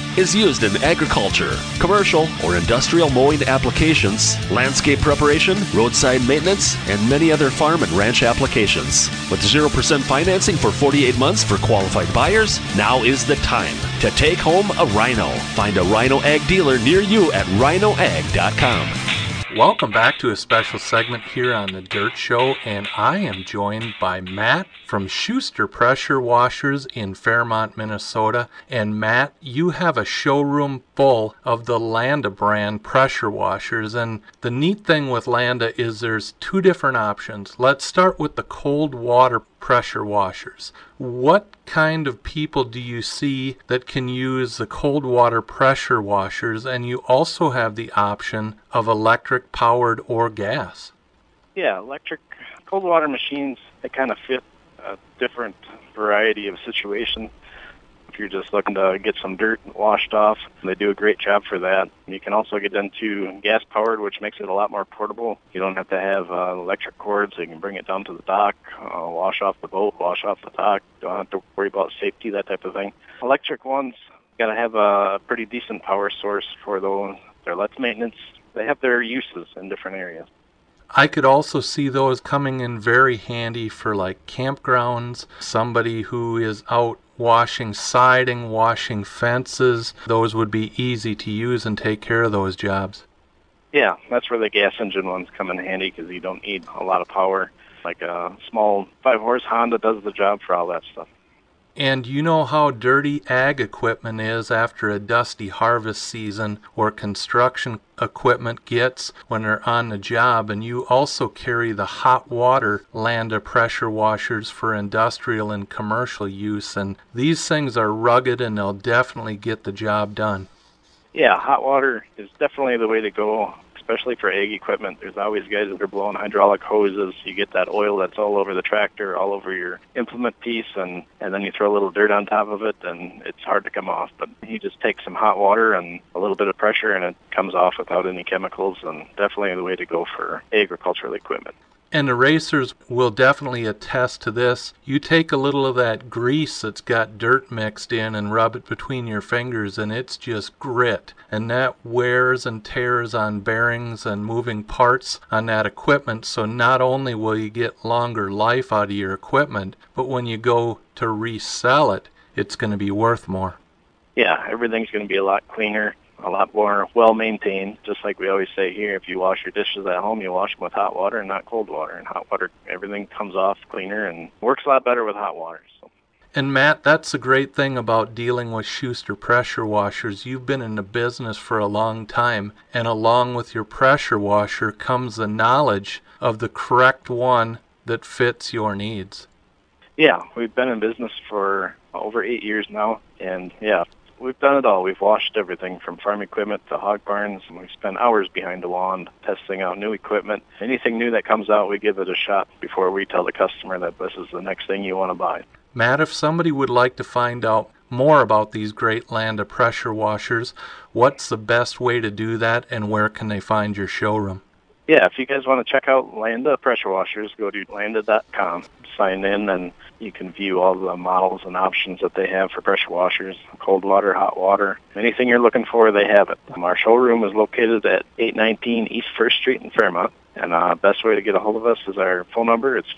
is used in agriculture, commercial or industrial mowing applications, landscape preparation, roadside maintenance, and many other farm and ranch applications. With 0% financing for 48 months for qualified buyers, now is the time to take home a Rhino. Find a Rhino Ag dealer near you at rhinoag.com. Welcome back to a special segment here on The Dirt Show, and I am joined by Matt from Schuster Pressure Washers in Fairmont, Minnesota. And Matt, you have a showroom full of the Landa brand pressure washers, and the neat thing with Landa is there's two different options. Let's start with the cold water pressure washers. What kind of people do you see that can use the cold water pressure washers? And you also have the option of electric powered or gas. Yeah, electric cold water machines, they kind of fit a different variety of situation. If you're just looking to get some dirt washed off, they do a great job for that. You can also get into gas powered, which makes it a lot more portable. You don't have to have electric cords, so you can bring it down to the dock, wash off the boat, wash off the dock. Don't have to worry about safety, that type of thing. Electric ones, got to have a pretty decent power source for those. They're less maintenance. They have their uses in different areas. I could also see those coming in very handy for like campgrounds, somebody who is out washing siding, washing fences. Those would be easy to use and take care of those jobs. Yeah, that's where the gas engine ones come in handy because you don't need a lot of power. Like a small 5-horse Honda does the job for all that stuff. And you know how dirty ag equipment is after a dusty harvest season or construction equipment gets when they're on the job, and you also carry the hot water Landa pressure washers for industrial and commercial use, and these things are rugged and they'll definitely get the job done. Yeah, hot water is definitely the way to go, especially for ag equipment. There's always guys that are blowing hydraulic hoses. You get that oil that's all over the tractor, all over your implement piece, and then you throw a little dirt on top of it, and it's hard to come off. But you just take some hot water and a little bit of pressure, and it comes off without any chemicals, and definitely the way to go for agricultural equipment. And the racers will definitely attest to this. You take a little of that grease that's got dirt mixed in and rub it between your fingers, and it's just grit. And that wears and tears on bearings and moving parts on that equipment. So not only will you get longer life out of your equipment, but when you go to resell it, it's going to be worth more. Yeah, everything's going to be a lot cleaner, a lot more well-maintained. Just like we always say here, if you wash your dishes at home, you wash them with hot water and not cold water. And hot water, everything comes off cleaner and works a lot better with hot water. So. And Matt, that's the great thing about dealing with Schuster pressure washers. You've been in the business for a long time, and along with your pressure washer comes the knowledge of the correct one that fits your needs. Yeah, we've been in business for over 8 years now, and yeah, we've done it all. We've washed everything from farm equipment to hog barns, and we've spent hours behind the wand testing out new equipment. Anything new that comes out, we give it a shot before we tell the customer that this is the next thing you want to buy. Matt, if somebody would like to find out more about these great Landa pressure washers, what's the best way to do that, and where can they find your showroom? Yeah, if you guys want to check out Landa pressure washers, go to landa.com, sign in, and you can view all the models and options that they have for pressure washers, cold water, hot water. Anything you're looking for, they have it. Our showroom is located at 819 East 1st Street in Fairmont, and the best way to get a hold of us is our phone number. It's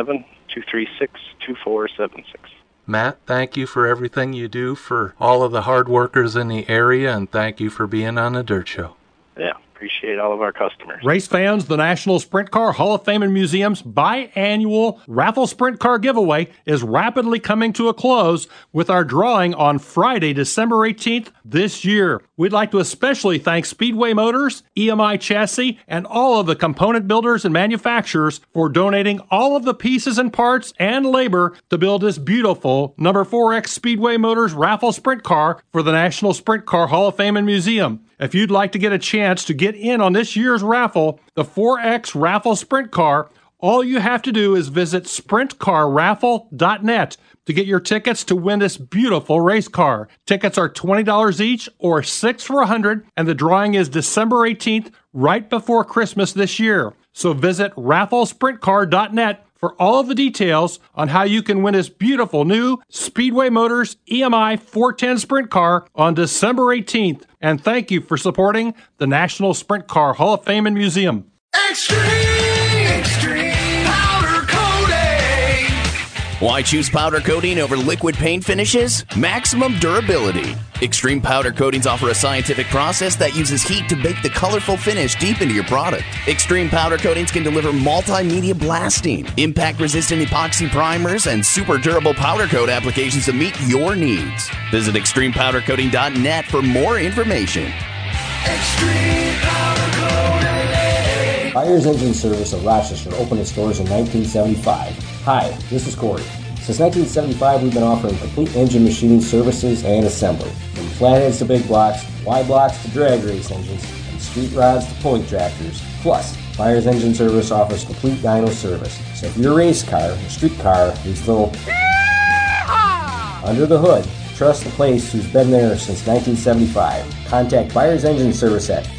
507-236-2476. Matt, thank you for everything you do for all of the hard workers in the area, and thank you for being on The Dirt Show. Yeah. Appreciate all of our customers. Race fans, the National Sprint Car Hall of Fame and Museum's biannual raffle sprint car giveaway is rapidly coming to a close with our drawing on Friday, December 18th this year. We'd like to especially thank Speedway Motors, EMI Chassis, and all of the component builders and manufacturers for donating all of the pieces and parts and labor to build this beautiful number 4X Speedway Motors raffle sprint car for the National Sprint Car Hall of Fame and Museum. If you'd like to get a chance to get in on this year's raffle, the 4X Raffle Sprint Car, all you have to do is visit sprintcarraffle.net to get your tickets to win this beautiful race car. Tickets are $20 each or $6 for $100, and the drawing is December 18th, right before Christmas this year. So visit rafflesprintcar.net for all of the details on how you can win this beautiful new Speedway Motors EMI 410 Sprint Car on December 18th. And thank you for supporting the National Sprint Car Hall of Fame and Museum. Extreme powder coating. Why choose powder coating over liquid paint finishes? Maximum durability. Extreme powder coatings offer a scientific process that uses heat to bake the colorful finish deep into your product. Extreme powder coatings can deliver multimedia blasting, impact-resistant epoxy primers, and super durable powder coat applications to meet your needs. Visit extremepowdercoating.net for more information. Extreme powder coating. Byers Engine Service of Rochester opened its doors in 1975. Hi, this is Corey. Since 1975, we've been offering complete engine machining services and assembly. From flatheads to big blocks, Y blocks to drag race engines, and street rods to point tractors. Plus, Byers Engine Service offers complete dyno service. So if your race car or street car needs a little under the hood, trust the place who's been there since 1975. Contact Byers Engine Service at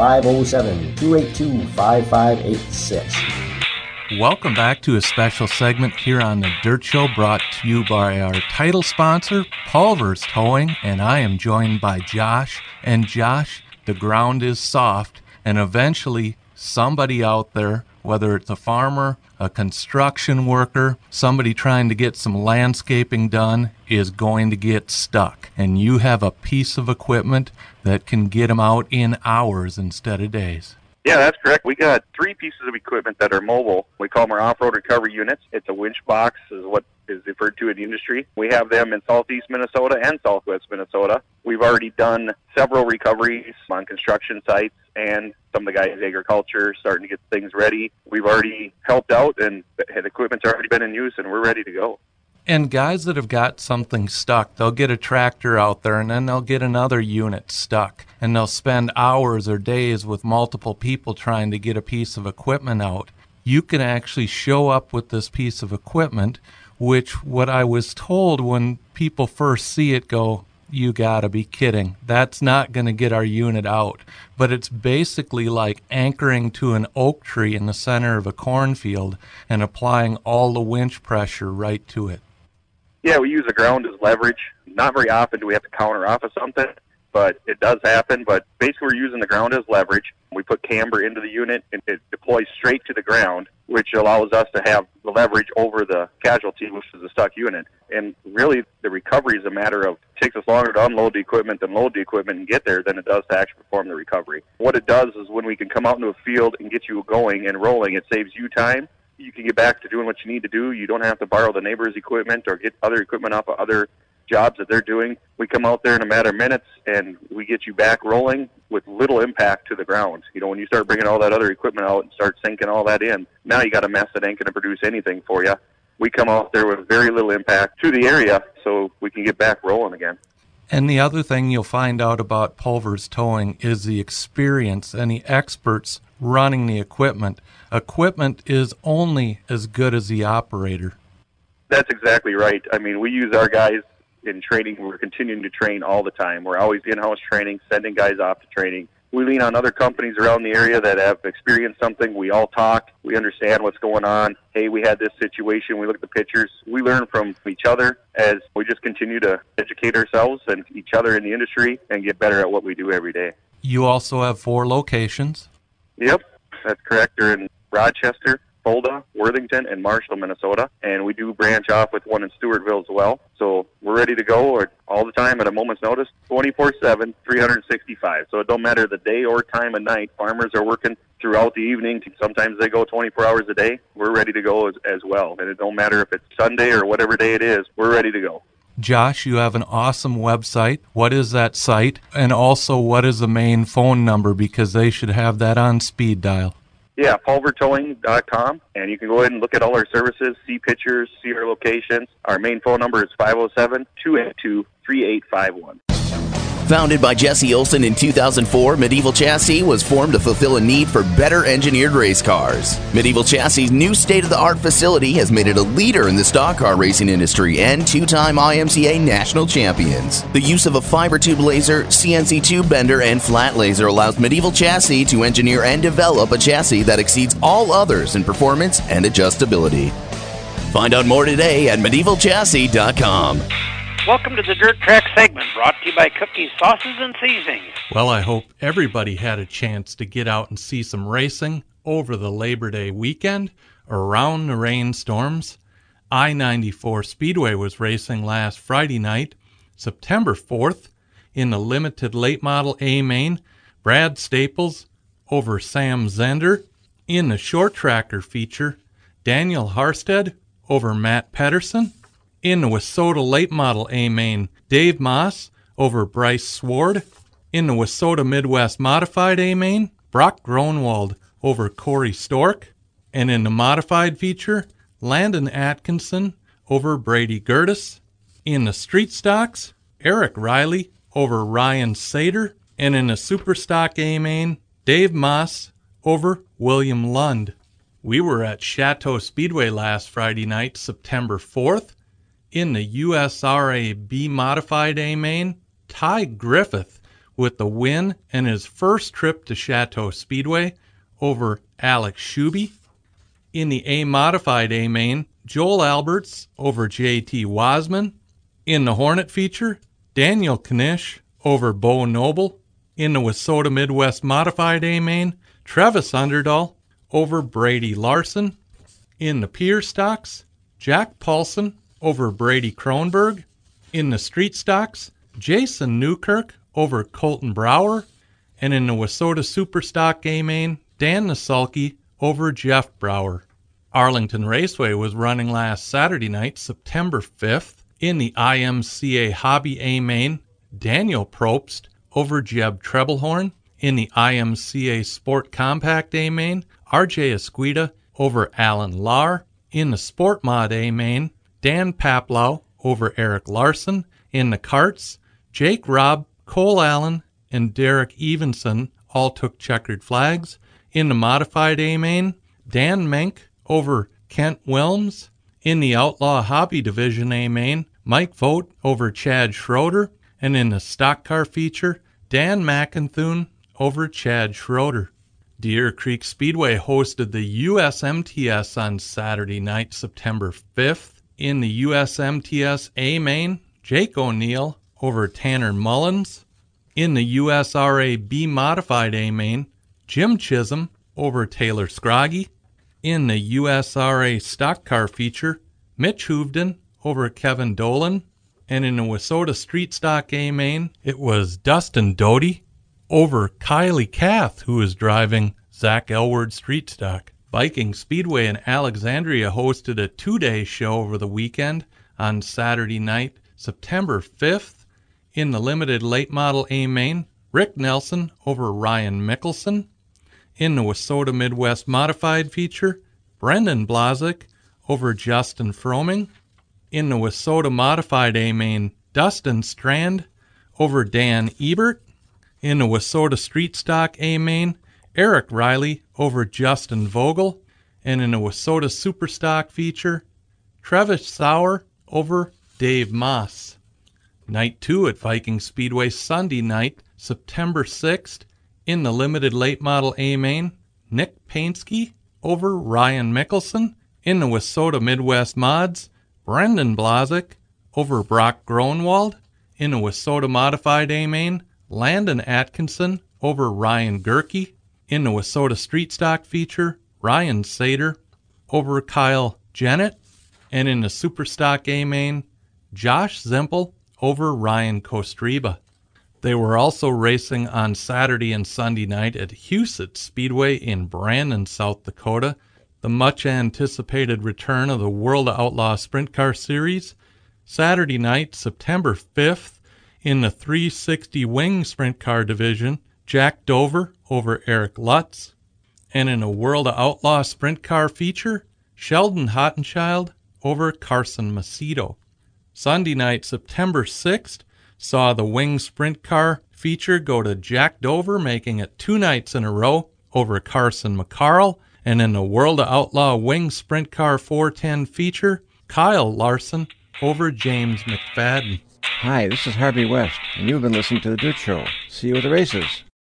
507-282-5586. Welcome back to a special segment here on The Dirt Show, brought to you by our title sponsor, Pulvers Towing, and I am joined by Josh. And Josh, the ground is soft, and eventually somebody out there, whether it's a farmer, a construction worker, somebody trying to get some landscaping done, is going to get stuck. And you have a piece of equipment that can get them out in hours instead of days. Yeah, that's correct. We got 3 pieces of equipment that are mobile. We call them our off-road recovery units. It's a winch box is what is referred to in the industry. We have them in southeast Minnesota and southwest Minnesota. We've already done several recoveries on construction sites and some of the guys' agriculture, starting to get things ready. We've already helped out, and the equipment's already been in use, and we're ready to go. And guys that have got something stuck, they'll get a tractor out there, and then they'll get another unit stuck, and they'll spend hours or days with multiple people trying to get a piece of equipment out. You can actually show up with this piece of equipment, which what I was told when people first see it go, you gotta be kidding. That's not going to get our unit out. But it's basically like anchoring to an oak tree in the center of a cornfield and applying all the winch pressure right to it. Yeah, we use the ground as leverage. Not very often do we have to counter off of something, but it does happen. But basically we're using the ground as leverage. We put camber into the unit, and it deploys straight to the ground, which allows us to have the leverage over the casualty, which is the stuck unit. And really, the recovery is a matter of, it takes us longer to unload the equipment than load the equipment and get there than it does to actually perform the recovery. What it does is when we can come out into a field and get you going and rolling, it saves you time. You can get back to doing what you need to do. You don't have to borrow the neighbor's equipment or get other equipment off of other jobs that they're doing. We come out there in a matter of minutes, and we get you back rolling with little impact to the ground. You know, when you start bringing all that other equipment out and start sinking all that in, now you got a mess that ain't going to produce anything for you. We come out there with very little impact to the area so we can get back rolling again. And the other thing you'll find out about Pulvers Towing is the experience and the experts running the equipment. Equipment is only as good as the operator. That's exactly right. I mean, we use our guys in training. We're continuing to train all the time. We're always in-house training, sending guys off to training. We lean on other companies around the area that have experienced something. We all talk. We understand what's going on. Hey, we had this situation. We look at the pictures. We learn from each other as we just continue to educate ourselves and each other in the industry and get better at what we do every day. You also have 4 locations. Yep, that's correct. They're in Rochester, Fulda, Worthington, and Marshall, Minnesota. And we do branch off with one in Stewartville as well. So we're ready to go all the time at a moment's notice, 24/7, 365. So it don't matter the day or time of night. Farmers are working throughout the evening. Sometimes they go 24 hours a day. We're ready to go as well. And it don't matter if it's Sunday or whatever day it is. We're ready to go. Josh, you have an awesome website. What is that site? And also, what is the main phone number? Because they should have that on speed dial. Yeah, pulvertowing.com, and you can go ahead and look at all our services, see pictures, see our locations. Our main phone number is 507-282-3851. Founded by Jesse Olson in 2004, Medieval Chassis was formed to fulfill a need for better engineered race cars. Medieval Chassis' new state-of-the-art facility has made it a leader in the stock car racing industry and 2-time IMCA national champions. The use of a fiber tube laser, CNC tube bender, and flat laser allows Medieval Chassis to engineer and develop a chassis that exceeds all others in performance and adjustability. Find out more today at medievalchassis.com. Welcome to the Dirt Track segment, brought to you by Cookies, Sauces, and Seasonings. Well, I hope everybody had a chance to get out and see some racing over the Labor Day weekend around the rainstorms. I-94 Speedway was racing last Friday night, September 4th, in the limited late model A-Main. Brad Staples over Sam Zender. In the short tracker feature, Daniel Harstead over Matt Pedersen. In the Wissota late model A-Main, Dave Moss over Bryce Sward. In the Wissota Midwest modified A-Main, Brock Gronwald over Corey Stork. And in the modified feature, Landon Atkinson over Brady Gertis. In the street stocks, Eric Riley over Ryan Sater. And in the super stock A-Main, Dave Moss over William Lund. We were at Chateau Speedway last Friday night, September 4th. In the USRA B modified A-Main, Ty Griffith with the win and his first trip to Chateau Speedway over Alex Schuby. In the A-modified A-Main, Joel Alberts over J.T. Wasman. In the Hornet feature, Daniel Knish over Bo Noble. In the Wissota Midwest modified A-Main, Travis Underdahl over Brady Larson. In the Pier stocks, Jack Paulson over Brady Kronberg. In the street stocks, Jason Newkirk over Colton Brower. And in the Wissota Superstock A-Main, Dan Nasulke over Jeff Brower. Arlington Raceway was running last Saturday night, September 5th. In the IMCA Hobby A-Main, Daniel Probst over Jeb Trebelhorn. In the IMCA Sport Compact A-Main, RJ Esquita over Alan Lahr. In the Sport Mod A-Main, Dan Paplow over Eric Larson. In the karts, Jake Robb, Cole Allen, and Derek Evenson all took checkered flags. In the modified A-Main, Dan Menk over Kent Wilms. In the Outlaw Hobby Division A-Main, Mike Vogt over Chad Schroeder. And in the stock car feature, Dan McInthune over Chad Schroeder. Deer Creek Speedway hosted the USMTS on Saturday night, September 5th. In the USMTS A-Main, Jake O'Neill over Tanner Mullins. In the USRA B Modified A-Main, Jim Chisholm over Taylor Scroggy. In the USRA Stock Car feature, Mitch Hoovden over Kevin Dolan. And in the Wissota Street Stock A-Main, it was Dustin Doty over Kylie Kath, who is driving Zach Elward Street Stock. Viking Speedway in Alexandria hosted a two-day show over the weekend on Saturday night, September 5th. In the limited late model A-Main, Rick Nelson over Ryan Mickelson. In the Wissota Midwest Modified feature, Brendan Blazik over Justin Froming. In the Wissota Modified A-Main, Dustin Strand over Dan Ebert. In the Wissota Street Stock A-Main, Eric Riley over Justin Vogel. And in the Wissota Superstock feature, Travis Sauer over Dave Moss. Night 2 at Viking Speedway Sunday night, September 6th. In the limited late model A-Main, Nick Painski over Ryan Mickelson. In the Wissota Midwest Mods, Brendan Blazik over Brock Gronwald. In the Wissota Modified A-Main, Landon Atkinson over Ryan Gerke. In the Wissota Street Stock feature, Ryan Sater over Kyle Jennett. And in the Superstock A-Main, Josh Zimpel over Ryan Kostreba. They were also racing on Saturday and Sunday night at Huset Speedway in Brandon, South Dakota, the much-anticipated return of the World Outlaw Sprint Car Series. Saturday night, September 5th, in the 360 Wing Sprint Car Division, Jack Dover over Eric Lutz. And in a World Outlaw Sprint Car feature, Sheldon Hottenchild over Carson Macedo. Sunday night, September 6th, saw the Wing Sprint Car feature go to Jack Dover, making it 2 nights in a row over Carson McCarl. And in the World of Outlaw Wing Sprint Car 410 feature, Kyle Larson over James McFadden. Hi, this is Harvey West, and you've been listening to The Dirt Show. See you at the races.